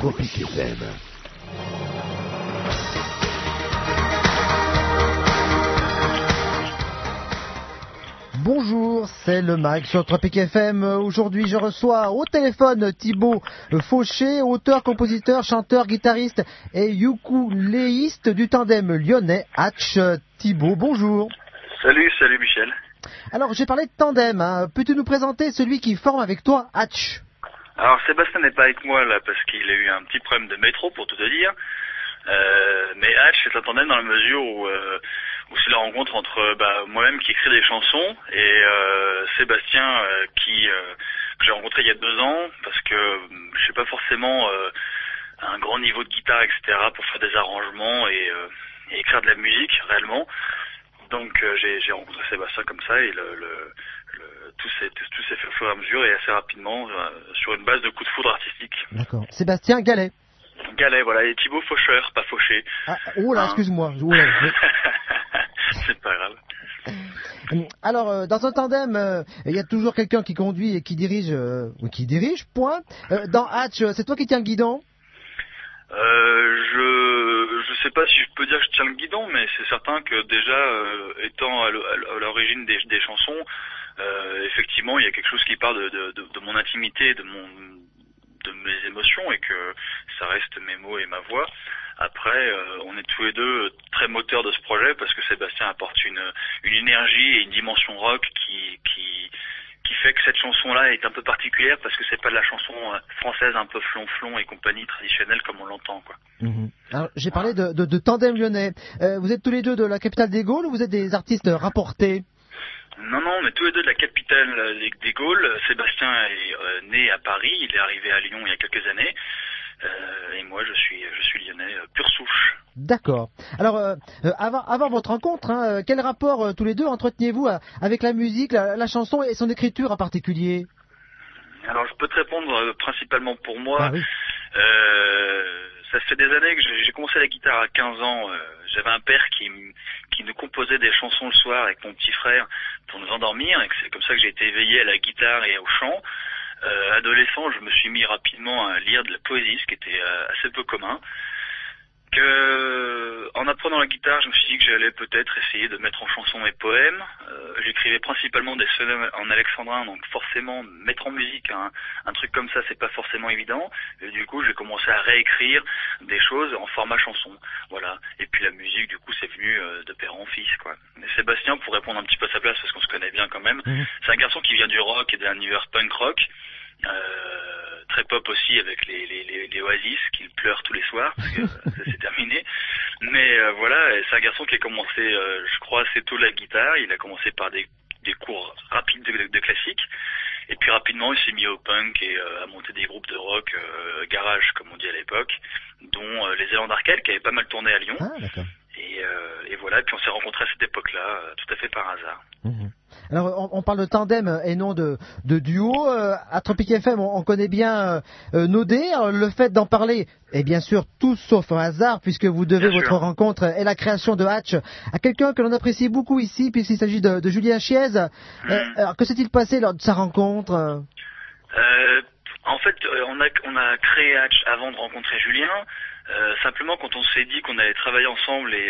Tropique FM. Bonjour, c'est le Mag sur Tropique FM. Aujourd'hui, je reçois au téléphone Thibaut Fauché, auteur, compositeur, chanteur, guitariste et ukuléiste du tandem lyonnais Hatch. Thibaut, bonjour. Salut Michel. Alors, j'ai parlé de tandem. Peux-tu nous présenter celui qui forme avec toi Hatch? Alors, Sébastien n'est pas avec moi là parce qu'il a eu un petit problème de métro pour tout te dire. Mais Hatch, c'est un tandem dans la mesure où c'est la rencontre entre moi-même qui écris des chansons et Sébastien que j'ai rencontré il y a 2 ans parce que je sais pas forcément un grand niveau de guitare, etc. pour faire des arrangements et écrire de la musique réellement. Donc j'ai rencontré Sébastien comme ça et tout s'est fait au fur et à mesure et assez rapidement sur une base de coup de foudre artistique. D'accord. Sébastien Gallet. Gallet, voilà, et Thibaut Faucheur, pas Fauché. Ah, oh là, excuse-moi. C'est pas grave. Alors, dans un tandem, il y a toujours quelqu'un qui conduit et qui dirige, point. Dans Hatch, c'est toi qui tiens le guidon? Je sais pas si je peux dire que je tiens le guidon, mais c'est certain que déjà, étant à l'origine des chansons, effectivement, il y a quelque chose qui part de mon intimité, de mes émotions et que ça reste mes mots et ma voix. Après, on est tous les deux très moteurs de ce projet parce que Sébastien apporte une énergie et une dimension rock qui fait que cette chanson-là est un peu particulière parce que c'est pas de la chanson française un peu flonflon et compagnie traditionnelle comme on l'entend, quoi. Mmh. Alors, j'ai parlé de tandem lyonnais. Vous êtes tous les deux de la capitale des Gaules ou vous êtes des artistes rapportés? Non, on est tous les deux de la capitale des Gaules. Sébastien est né à Paris, il est arrivé à Lyon il y a quelques années. Et moi, je suis lyonnais, pure souche. D'accord. Alors, avant votre rencontre, quel rapport tous les deux entreteniez-vous avec la musique, la chanson et son écriture en particulier? Alors, je peux te répondre principalement pour moi. Ah oui. Ça fait des années que j'ai commencé la guitare à 15 ans. J'avais un père qui nous composait des chansons le soir avec mon petit frère pour nous endormir. Et c'est comme ça que j'ai été éveillé à la guitare et au chant. Adolescent, je me suis mis rapidement à lire de la poésie, ce qui était assez peu commun. En apprenant la guitare, je me suis dit que j'allais peut-être essayer de mettre en chanson mes poèmes. J'écrivais principalement des sonnets en alexandrin, donc forcément mettre en musique un truc comme ça, c'est pas forcément évident. Et du coup, j'ai commencé à réécrire des choses en format chanson, voilà. Et puis la musique, du coup, c'est venu de père en fils, quoi. Et Sébastien, pour répondre un petit peu à sa place, parce qu'on se connaît bien quand même, c'est un garçon qui vient du rock et d'un univers punk rock. Très pop aussi avec les Oasis qui pleurent tous les soirs parce que ça s'est terminé, mais voilà, c'est un garçon qui a commencé je crois assez tôt la guitare. Il a commencé par des cours rapides de classique et puis rapidement il s'est mis au punk et à monter des groupes de rock garage comme on dit à l'époque, dont les Élan d'Arkel qui avaient pas mal tourné à Lyon. Ah, d'accord. Et voilà, puis on s'est rencontrés à cette époque-là tout à fait par hasard. Alors, on parle de tandem et non de duo. À Tropique FM, on connaît bien Nodé. Le fait d'en parler est bien sûr tout sauf un hasard, puisque vous devez votre rencontre et la création de Hatch à quelqu'un que l'on apprécie beaucoup ici, puisqu'il s'agit de Julien Chiez. Alors, que s'est-il passé lors de sa rencontre? En fait, on a créé Hatch avant de rencontrer Julien. Simplement, quand on s'est dit qu'on allait travailler ensemble et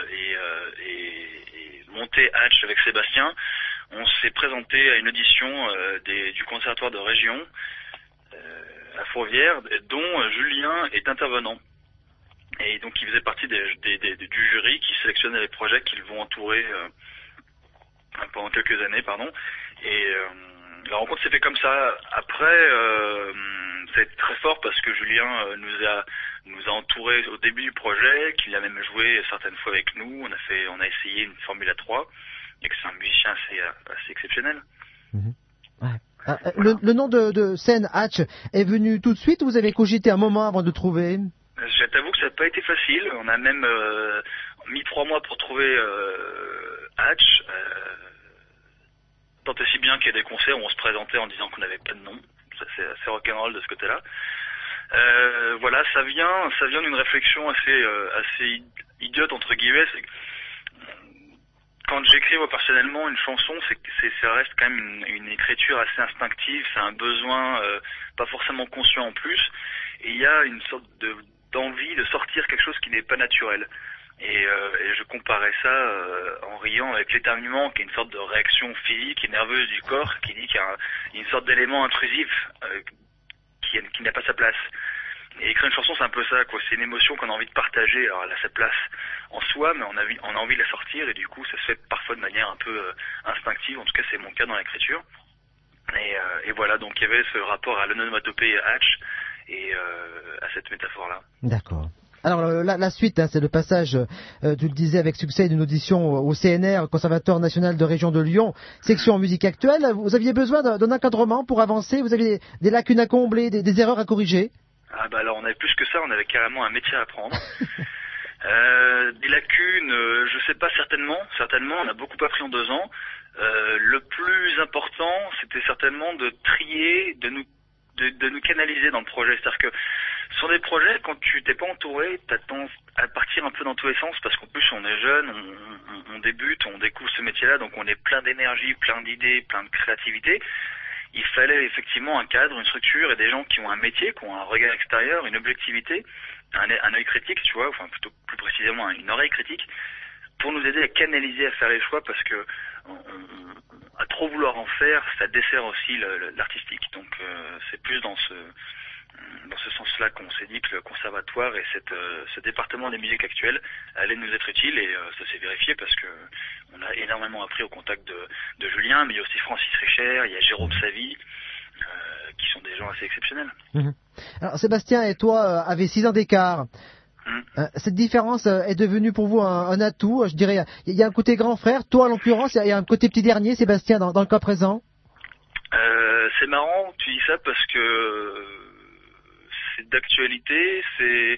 monter Hatch avec Sébastien, on s'est présenté à une audition du conservatoire de région à Fourvière, dont Julien est intervenant. Et donc il faisait partie du jury qui sélectionnait les projets qu'ils vont entourer pendant quelques années, Et la rencontre s'est fait comme ça. Après, c'est très fort parce que Julien nous a entourés au début du projet, qu'il a même joué certaines fois avec nous. On a essayé une Formule 3 et que c'est un musicien assez exceptionnel. Ouais. Le nom de scène Hatch est venu tout de suite ou vous avez cogité un moment avant de trouver? Je t'avoue que ça n'a pas été facile. On a même mis 3 mois pour trouver Hatch. Tant et si bien qu'il y a des concerts où on se présentait en disant qu'on n'avait pas de nom. Ça, c'est assez rock'n'roll de ce côté-là. Voilà, ça vient d'une réflexion assez idiote entre guillemets. quand j'écris moi personnellement une chanson, ça reste quand même une écriture assez instinctive, c'est un besoin pas forcément conscient en plus, et il y a une sorte d'envie de sortir quelque chose qui n'est pas naturel. Et je comparais ça en riant avec l'éternuement, qui est une sorte de réaction physique et nerveuse du corps, qui dit qu'il y a une sorte d'élément intrusif qui n'a pas sa place. Et écrire une chanson, c'est un peu ça, quoi. C'est une émotion qu'on a envie de partager. Alors elle a sa place en soi, mais on a envie de la sortir, et du coup, ça se fait parfois de manière un peu instinctive. En tout cas, c'est mon cas dans l'écriture. Et voilà, donc il y avait ce rapport à l'onomatopée et à Hatch, et à cette métaphore-là. D'accord. Alors la suite, c'est le passage, tu le disais avec succès, d'une audition au CNR, Conservatoire National de Région de Lyon, section musique actuelle. Vous aviez besoin d'un encadrement pour avancer, vous aviez des lacunes à combler, des erreurs à corriger? Ah bah alors on avait plus que ça, on avait carrément un métier à apprendre. Des lacunes, je sais pas, certainement, on a beaucoup appris en 2 ans. Le plus important, c'était certainement de trier, de nous canaliser dans le projet. C'est-à-dire que sur des projets, quand tu t'es pas entouré, t'as tendance à partir un peu dans tous les sens, parce qu'en plus on est jeune, on débute, on découvre ce métier-là, donc on est plein d'énergie, plein d'idées, plein de créativité. Il fallait effectivement un cadre, une structure, et des gens qui ont un métier, qui ont un regard extérieur, une objectivité, un œil critique, tu vois, enfin plutôt plus précisément une oreille critique, pour nous aider à canaliser, à faire les choix, parce que à trop vouloir en faire, ça dessert aussi l'artistique. Donc c'est plus dans ce sens-là qu'on s'est dit que le conservatoire et ce département des musiques actuelles allait nous être utile, et ça s'est vérifié, parce que on a énormément appris au contact de Julien, mais il y a aussi Francis Richer, il y a Jérôme Savy, qui sont des gens assez exceptionnels. Mmh. Alors Sébastien et toi avez 6 ans d'écart. Cette différence est devenue pour vous un atout, je dirais. Il y a un côté grand frère, toi en l'occurrence, il y a un côté petit dernier, Sébastien, dans le cas présent. C'est marrant que tu dis ça, parce que c'est d'actualité, c'est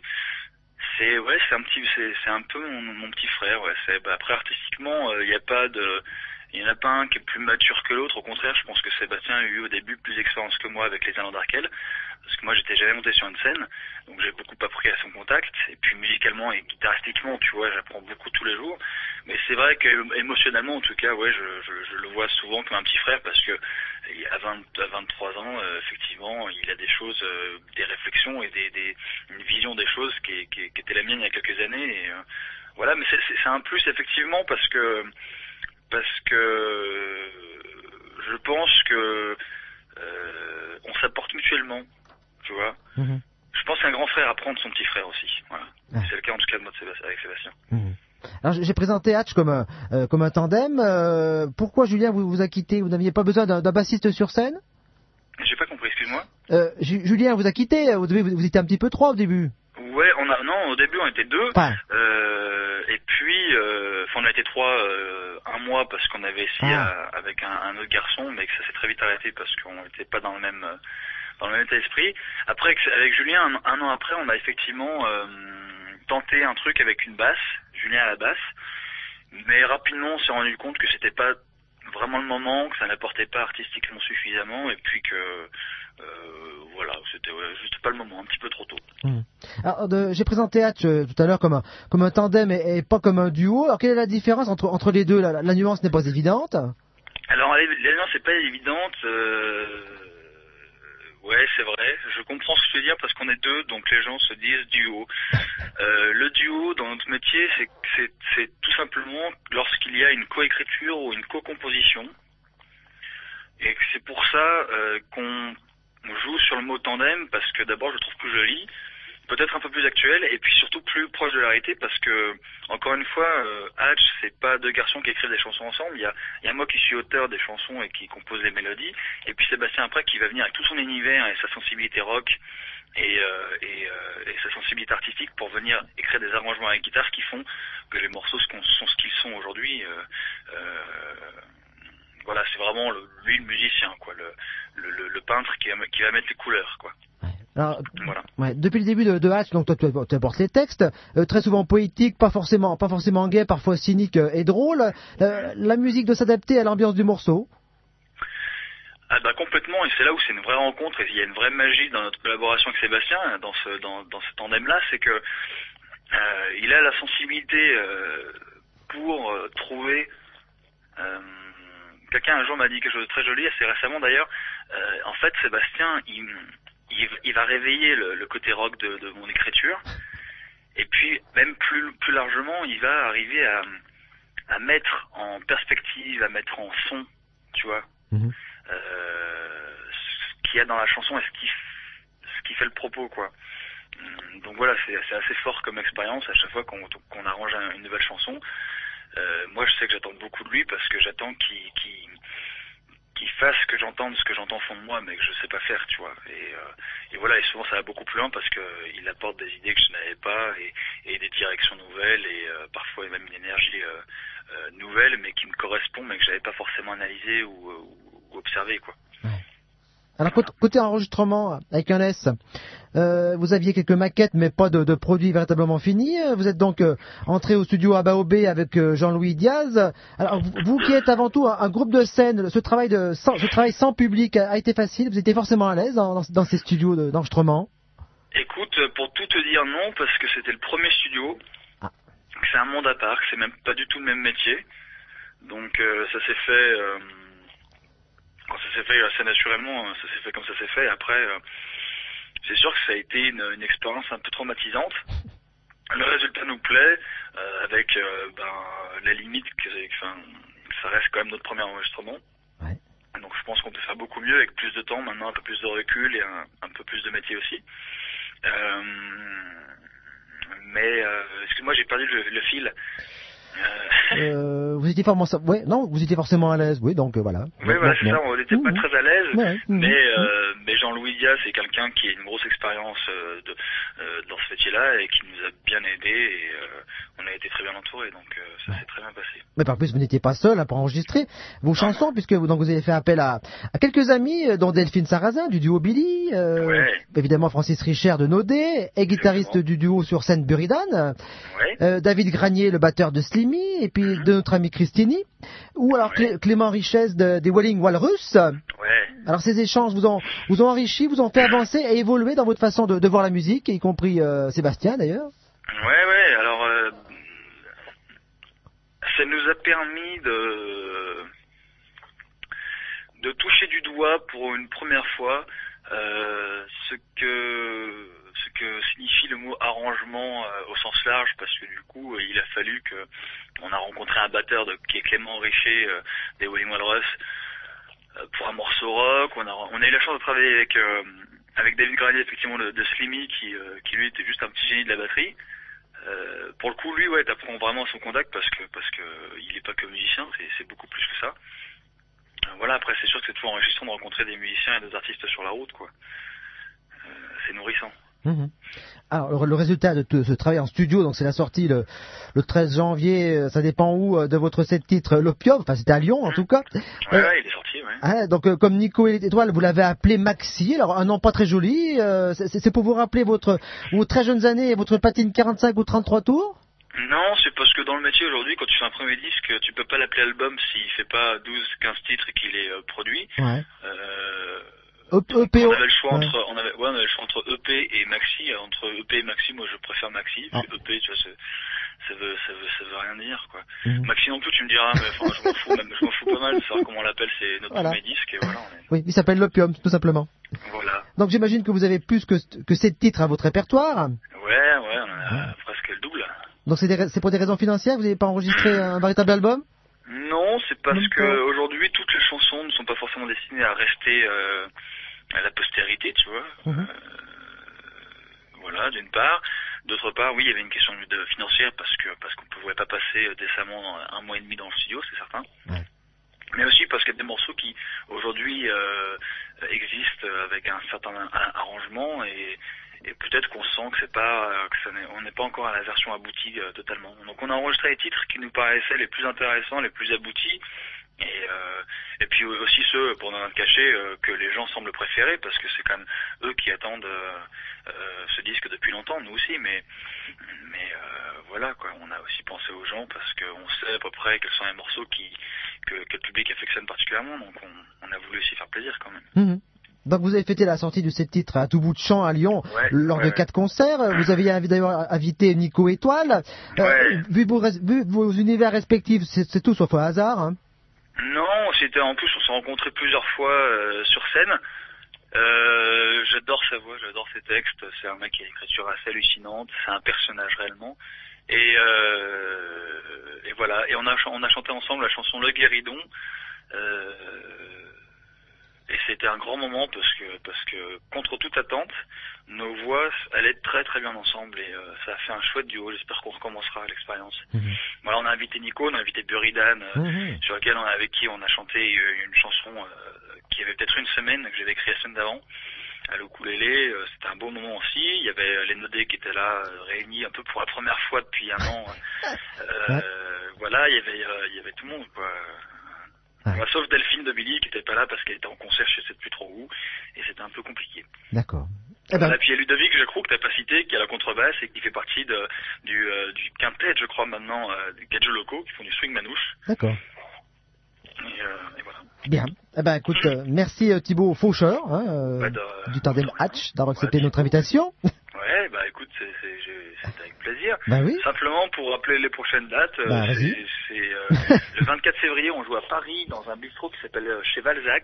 un peu mon petit frère, ouais. Après artistiquement, il y en a pas un qui est plus mature que l'autre. Au contraire, je pense que Sébastien a eu au début plus d'expérience que moi avec les Alain d'Arkel, parce que moi j'étais jamais monté sur une scène, donc j'ai beaucoup appris à son contact. Et puis musicalement et guitaristiquement, tu vois, j'apprends beaucoup tous les jours. Mais c'est vrai que émotionnellement, en tout cas, ouais, je le vois souvent comme un petit frère, parce que à 23 ans, effectivement, il a des choses, des réflexions et une vision des choses qui était la mienne il y a quelques années. Et voilà, mais c'est un plus effectivement, parce que je pense que on s'apporte mutuellement, tu vois. Mmh. Je pense qu'un grand frère apprend de son petit frère aussi. Voilà. Ah. C'est le cas en tout cas de moi avec Sébastien. Mmh. Alors j'ai présenté Hatch comme un tandem. Pourquoi Julien vous a quitté? Vous n'aviez pas besoin d'un bassiste sur scène? J'ai pas compris, excuse-moi. Julien vous a quitté. Vous étiez un petit peu 3 au début. Ouais, au début on était 2. Ah. Et puis, on a été 3 un mois, parce qu'on avait essayé avec un autre garçon, mais que ça s'est très vite arrêté parce qu'on n'était pas dans le même état d'esprit. Après, avec Julien, un an après, on a effectivement tenté un truc avec une basse, Julien à la basse, mais rapidement on s'est rendu compte que c'était pas vraiment le moment, que ça n'apportait pas artistiquement suffisamment, et puis que voilà, c'était juste pas le moment, un petit peu trop tôt. Alors, j'ai présenté Hatch tout à l'heure comme un tandem et pas comme un duo. Alors quelle est la différence entre les deux? La nuance n'est pas évidente. Alors la nuance n'est pas évidente. Ouais, c'est vrai. Je comprends ce que tu veux dire, parce qu'on est 2, donc les gens se disent duo. Le duo dans notre métier, c'est tout simplement lorsqu'il y a une coécriture ou une co-composition. Et c'est pour ça qu'on joue sur le mot tandem, parce que d'abord je trouve plus joli, peut-être un peu plus actuel, et puis surtout plus proche de la réalité, parce que encore une fois, Hatch, c'est pas 2 garçons qui écrivent des chansons ensemble. Il y a moi qui suis auteur des chansons et qui compose les mélodies, et puis Sébastien après qui va venir avec tout son univers et sa sensibilité rock et sa sensibilité artistique pour venir écrire des arrangements avec guitare qui font que les morceaux sont ce qu'ils sont aujourd'hui. Voilà, c'est vraiment lui le musicien, quoi, le peintre qui va mettre les couleurs, quoi. Alors, voilà. Ouais, depuis le début de Hatch, donc toi tu apportes les textes, très souvent poétiques, pas forcément gais, parfois cyniques et drôles. La musique doit s'adapter à l'ambiance du morceau. Ah bah complètement, et c'est là où c'est une vraie rencontre, et il y a une vraie magie dans notre collaboration avec Sébastien, dans ce tandem-là, c'est que il a la sensibilité pour trouver Quelqu'un un jour m'a dit quelque chose de très joli, assez récemment d'ailleurs. En fait, Sébastien, il va réveiller le côté rock de mon écriture. Et puis, même plus largement, il va arriver à mettre en perspective, à mettre en son, tu vois, ce qu'il y a dans la chanson et ce qui fait le propos, quoi. Donc voilà, c'est assez fort comme expérience à chaque fois qu'on arrange une nouvelle chanson. Moi, je sais que j'attends beaucoup de lui parce que j'attends qu'il fasse ce que j'entends au fond de moi, mais que je sais pas faire, tu vois. Et voilà, et souvent ça va beaucoup plus loin parce que il apporte des idées que je n'avais pas et des directions nouvelles et parfois même une énergie nouvelle, mais qui me correspond, mais que j'avais pas forcément analysé ou observé, quoi. Alors, côté enregistrement, avec un S, vous aviez quelques maquettes, mais pas de produits véritablement finis. Vous êtes donc entré au studio Abaobé avec Jean-Louis Diaz. Alors, vous qui êtes avant tout un groupe de scène, ce travail sans public a été facile. Vous étiez forcément à l'aise dans ces studios d'enregistrement? Écoute, pour tout te dire, non, parce que c'était le premier studio. Ah. C'est un monde à part, c'est même pas du tout le même métier. Donc, ça s'est fait... Quand ça s'est fait assez naturellement, ça s'est fait comme ça s'est fait. Après, c'est sûr que ça a été une expérience un peu traumatisante. Le résultat nous plaît, avec la limite que ça reste quand même notre premier enregistrement. Ouais. Donc je pense qu'on peut faire beaucoup mieux avec plus de temps, maintenant un peu plus de recul et un peu plus de métier aussi. Mais excuse-moi, j'ai perdu le fil. Vous étiez forcément à l'aise, oui, donc voilà. Oui, voilà, c'est ça, on n'était pas très à l'aise, mais Jean-Louis Diaz, c'est quelqu'un qui a une grosse expérience dans ce métier-là et qui nous a bien aidés et on a été très bien entourés, donc ça s'est très bien passé. Mais par plus, vous n'étiez pas seul pour enregistrer vos chansons, puisque vous avez fait appel à quelques amis, dont Delphine Sarrazin, du duo Billy, évidemment Francis Richer de Nodé, et guitariste du duo sur scène Buridan, David Granier, le batteur de Slimmy, et puis de notre ami Christini, ou alors Clément Richesse des Welling Walrus. Alors ces échanges vous ont enrichi, vous ont fait avancer et évoluer dans votre façon de voir la musique, y compris Sébastien d'ailleurs. Alors ça nous a permis de toucher du doigt pour une première fois ce que signifie le mot arrangement au sens large, parce que du coup il a fallu on a rencontré un batteur qui est Clément Richer des Welling Walrus pour un morceau rock. On a eu la chance de travailler avec David Granier, effectivement, de Slimmy, qui lui était juste un petit génie de la batterie. Pour le coup, lui, t'apprends vraiment son contact parce que il est pas que musicien, c'est beaucoup plus que ça. Voilà, après c'est sûr que c'est toujours enrichissant de rencontrer des musiciens et des artistes sur la route, quoi. C'est nourrissant. Alors le résultat de ce travail en studio, donc c'est la sortie le 13 janvier, ça dépend où, de votre set titre L'Opium, enfin c'était à Lyon en tout cas. Il est sorti, donc comme Nico et l'Étoile, vous l'avez appelé Maxi, alors un nom pas très joli, c'est pour vous rappeler vos très jeunes années et votre patine 45 ou 33 tours? Non, c'est parce que dans le métier aujourd'hui, quand tu fais un premier disque, tu peux pas l'appeler album s'il fait pas 12-15 titres et qu'il est produit. On avait le choix entre EP et Maxi. Entre EP et Maxi, moi je préfère Maxi. EP, tu vois, ça veut rien dire, quoi. Maxi non plus, tu me diras, mais je m'en fous pas mal de savoir comment on l'appelle. C'est notre premier disque et voilà. Oui, il s'appelle L'Opium, tout simplement. Voilà. Donc j'imagine que vous avez plus que 7 titres à votre répertoire. Ouais, on en a presque le double. Donc c'est pour des raisons financières, vous n'avez pas enregistré un véritable album? Non, c'est parce que aujourd'hui toutes les chansons ne sont pas forcément destinées à rester à la postérité, tu vois. Voilà, d'une part. D'autre part, oui, il y avait une question financière parce qu'on ne pouvait pas passer décemment un mois et demi dans le studio, c'est certain. Mais aussi parce qu'il y a des morceaux qui aujourd'hui existent avec un certain arrangement et peut-être qu'on sent que on n'est pas encore à la version aboutie totalement. Donc on a enregistré les titres qui nous paraissaient les plus intéressants, les plus aboutis, et puis aussi ceux, pour ne rien cacher, que les gens semblent préférer, parce que c'est quand même eux qui attendent ce disque depuis longtemps, nous aussi, mais voilà, quoi. On a aussi pensé aux gens parce qu'on sait à peu près quels sont les morceaux que le public affectionne particulièrement, donc on a voulu aussi faire plaisir quand même. Donc vous avez fêté la sortie de ces titres à tout bout de champ à Lyon lors de 4 concerts. Vous aviez d'ailleurs invité Nico Étoile. Vu vos univers respectifs, c'est tout sauf au hasard. Non, en plus on s'est rencontrés plusieurs fois sur scène. J'adore sa voix, j'adore ses textes. C'est un mec qui a une écriture assez hallucinante. C'est un personnage réellement. Et voilà. Et on a chanté ensemble la chanson Le Guéridon. Et c'était un grand moment parce que contre toute attente, nos voix allaient très très bien ensemble et ça a fait un chouette duo. J'espère qu'on recommencera l'expérience. Voilà, on a invité Nico, on a invité Buridan, sur lequel avec qui on a chanté une chanson qui avait peut-être une semaine, que j'avais écrite la semaine d'avant, à l'ukulélé. C'était un beau moment aussi. Il y avait les Nodés qui étaient là, réunis un peu pour la première fois depuis un an. Voilà, il y avait tout le monde, quoi. Ouais, sauf Delphine de Billy qui était pas là parce qu'elle était en concert, je sais plus trop où, et c'était un peu compliqué. D'accord. Voilà, puis il y a Ludovic, je crois, que t'as pas cité, qui a la contrebasse et qui fait partie du quintet, je crois maintenant, du Gadjo Loco, qui font du swing manouche. D'accord. Et voilà. Bien. Écoute, merci Thibaut Faucheur, du Tandem Hatch, d'avoir accepté notre invitation. Ouais, écoute, c'était avec plaisir. Oui. Simplement pour rappeler les prochaines dates, c'est le 24 février, on joue à Paris dans un bistrot qui s'appelle chez Valzac,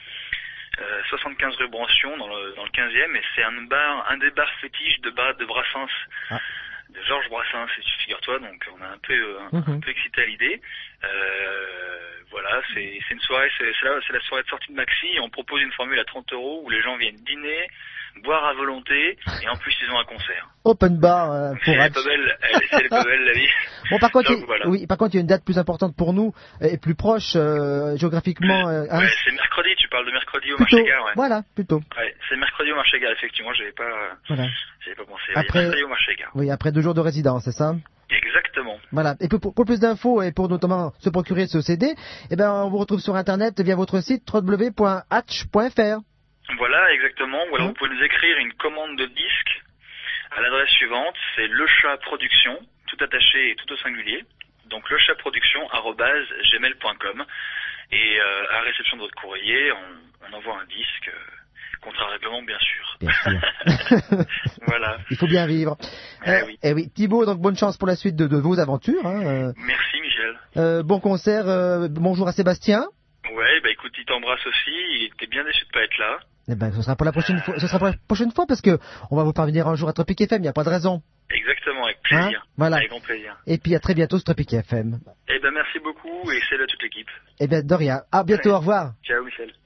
75 rue Brancion dans le 15e, et c'est un des bars fétiches de Brassens, de Georges Brassens, figure-toi, donc on est un peu excité à l'idée. Voilà, c'est une soirée, c'est la soirée de sortie de Maxi, et on propose une formule à 30 € où les gens viennent dîner, boire à volonté, et en plus ils ont un concert. Open bar pour Hatch. C'est pas belle la vie. Bon, par contre, donc, voilà. par contre, il y a une date plus importante pour nous et plus proche géographiquement. C'est mercredi. Tu parles de mercredi au Marché Gare. Ouais. Voilà, plutôt. Ouais, c'est mercredi au Marché Gare. Effectivement, j'avais pas pensé. Après, mercredi au Marché Gare. Oui, après 2 jours de résidence, c'est ça? Exactement. Voilà. Et pour plus d'infos et pour notamment se procurer ce CD, on vous retrouve sur Internet via votre site www.hatch.fr. Voilà, exactement. Ou alors vous pouvez nous écrire une commande de disque à l'adresse suivante, c'est Le Chat Production, tout attaché et tout au singulier. Donc lechatproduction@gmail.com. Et à la réception de votre courrier, on envoie un disque, contre un règlement, bien sûr. Bien sûr. Voilà. Il faut bien vivre. Oui. Oui. Thibaut, donc bonne chance pour la suite de vos aventures. Merci Michel. Bon concert. Bonjour à Sébastien. Ouais, écoute, il t'embrasse aussi. Il était bien déçu de pas être là. Ce sera pour la prochaine fois. Ce sera pour la prochaine fois parce que on va vous parvenir un jour à Tropic FM. Il n'y a pas de raison. Exactement, avec plaisir. Voilà. Avec grand plaisir. Et puis à très bientôt sur Tropic FM. Merci beaucoup et salut à toute l'équipe. De rien. À bientôt. Au revoir. Ciao Michel.